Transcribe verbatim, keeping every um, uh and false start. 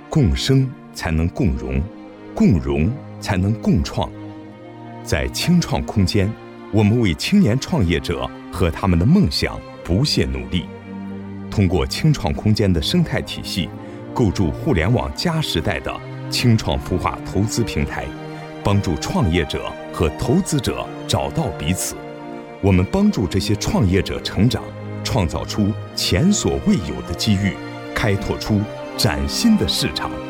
共生才能共荣，共荣才能共创。在青创空间，我们为青年创业者和他们的梦想不懈努力，通过青创空间的生态体系，构筑互联网加时代的青创孵化投资平台，帮助创业者和投资者找到彼此。我们帮助这些创业者成长，创造出前所未有的机遇，开拓出崭新的市场。